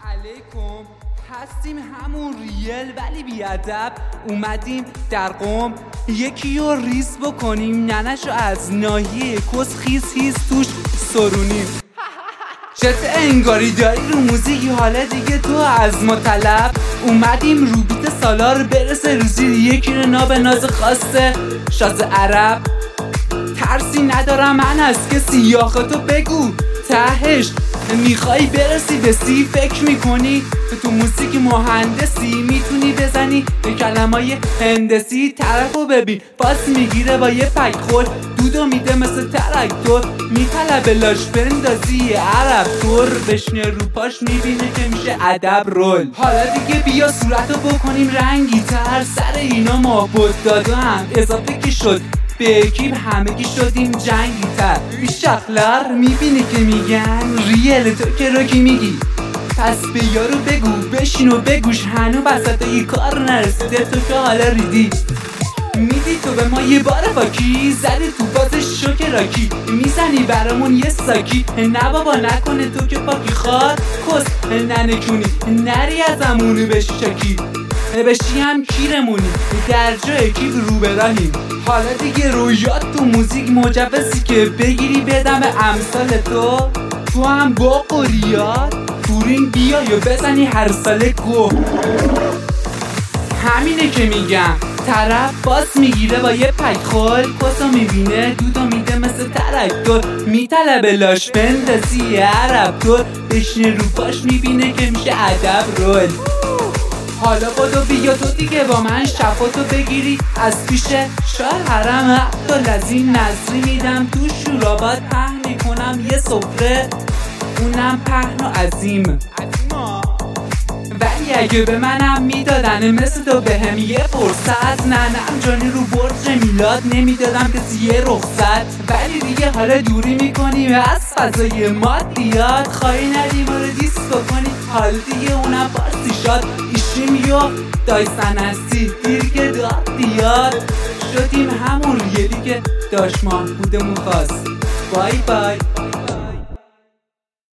علیکم، هستیم همون ریل ولی بیادب. اومدیم در قم یکی رو ریز بکنیم، ننشو از ناحیه کس خیز هیز توش سرونیم. چت انگاری داری رو موزیک، حالا دیگه تو از ما طلب. اومدیم رو بیت سالار برسه روزی، یکی رو ناب ناز خواسته شاز عرب. ترسی ندارم من از کسی، آخه تو بگو تهش میخوای برسی به سی. فکر میکنی تو موسیقی مهندسی، میتونی بزنی به کلمای هندسی. طرفو ببین پاس میگیره با یه پک خود، دودو میده مثل تراکتور، میطلبه لاش بندازی عرب طور. بشنه رو پاش میبینه که میشه ادب رول. حالا دیگه بیا صورتو بکنیم رنگی تر، سر اینا ما بود دادا هم اضافه که شد به اکیب، همگی شدیم جنگی تر. شخلر میبینی که میگن ریل، تو که رو کی میگی؟ پس به یارو بگو بشین و بگوش، هنو بسطه کار نرسیده تو که حالا ریدی. میدی تو به ما یه بار فاکی، زدی تو باز شوکراکی، میزنی برامون یه ساکی. نه بابا نکنه تو که پاکی خواد کس ننکونی، نری از امونو بشی شاکی، بشی هم کیرمونی، در جای کیب رو براهیم. حالا دیگه رویات تو موزیک مجوزی که بگیری بدم امثال تو هم با قریات تورین بیا یا بزنی هر ساله گو. همینه که میگم، طرف باز میگیره با یه پک خول، کسو میبینه دودو میده مثل تراکتور، میطلبه لاش بندازی عرب طور. بشینه رو پاش میبینه که میشه ادب رول. حالا بدو بیا تو دیگه با من شفاتو بگیری از پیش شاه حرم عبدالعظیم نظری میدم تو شورابات پهن میکنم یه سفره، اونم پهن و عظیم. ولی اگه به منم میدادن مثل تو بهم یه فرصت، ننم جانی رو برج میلاد نمیدادم کسی یه رخصت. ولی دیگه حالا دوری میکنیم از فضای مادیات، خواهی ندیم رو دیست بکنی حالا دیگه اونم پارسی شاد. ایشیم یو دایسن هستی دیر که داد دیاد، شدیم همون ریلی که داشت محبودمون خواست. بای بای.